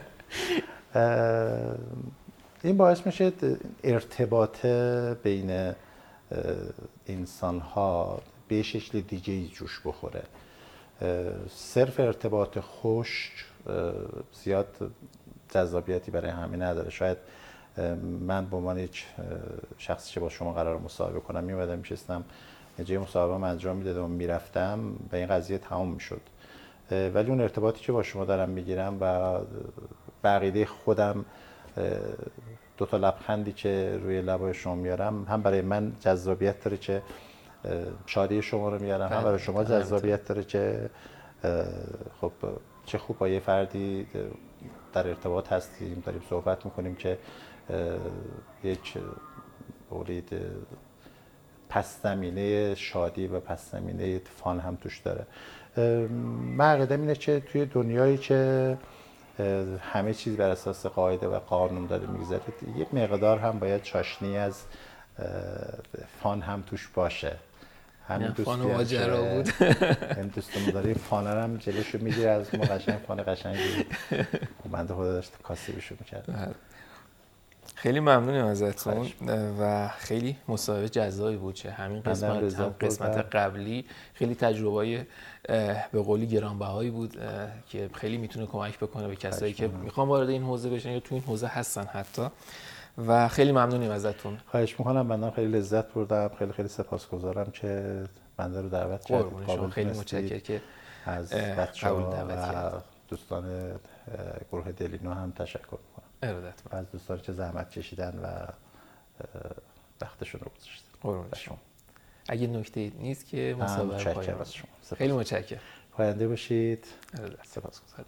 این باعث میشه ارتباط بین انسان ها به شکل دیگه‌ای جوش بخوره. صرف ارتباط خوش زیاد جذابیتی برای همه نداره. شاید من به عنوان یک شخصی که با شما قرار مصاحبه کنم میومدم میشستم جای مصاحبه‌ام انجام میدادم و میرفتم و این قضیه تمام میشد، ولی اون ارتباطی که با شما دارم میگیرم و بقیده خودم 2 تا لبخندی که روی لبای شما میارم هم برای من جذابیت داره که شادی شما رو میارم، هم برای شما جذابیت داره که خب چه خوب با یه فردی در ارتباط هستیم، داریم صحبت میکنیم که یک بولید پس زمینه شادی و پس زمینه فان هم توش داره. معقدم اینه که توی دنیایی که همه چیز بر اساس قاعده و قانون داره میگذره، یه مقدار هم باید چاشنی از فان هم توش باشه. همین
فان ماجرا بود.
این دوستمون داره فان هم جلوشو میگیره از ما، قشنگ فان قشنگی بنده خدا داشت کاسبیشو میکرد.
خیلی ممنونم ازتون و خیلی مصاحبه جذابی بود. چه همین قسمت قبلی خیلی تجربه‌ای به قولی گرانبهایی بود که خیلی میتونه کمک بکنه به کسایی که میخوان وارد این حوزه بشن یا تو این حوزه هستن حتی. و خیلی ممنونیم ازتون.
خواهش می‌کنم. بنده خیلی لذت بردم. خیلی سپاسگزارم که بنده رو دعوت کردید.
خیلی متشکرم که
از بچه‌ها و دوستان گروه دلینو هم تشکر می‌کنم.
ارادت
و از دوستانی که زحمت کشیدن و وقتشون رو گذاشتن.
قربون شما. اگه نکته نیست که مصاحبه پایان. خیلی متشکرم.
پاینده باشید.
سپاسگزارم.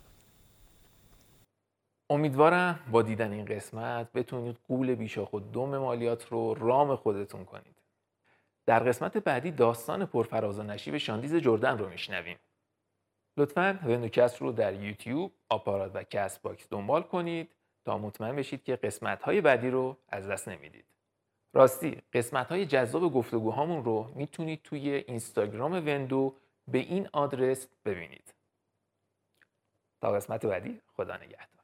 امیدوارم با دیدن این قسمت بتونید غول بیشاخ و دم مالیات رو رام خودتون کنید. در قسمت بعدی داستان پرفراز و نشیب شاندیز جردن رو میشنویم. لطفاً وندوکست رو در یوتیوب، آپارات و کست باکس دنبال کنید تا مطمئن بشید که قسمت‌های بعدی رو از دست نمیدید. راستی قسمت‌های جذاب گفتگوهامون رو میتونید توی اینستاگرام وندو به این آدرس ببینید. تا قسمت بعدی، خدا نگهدار.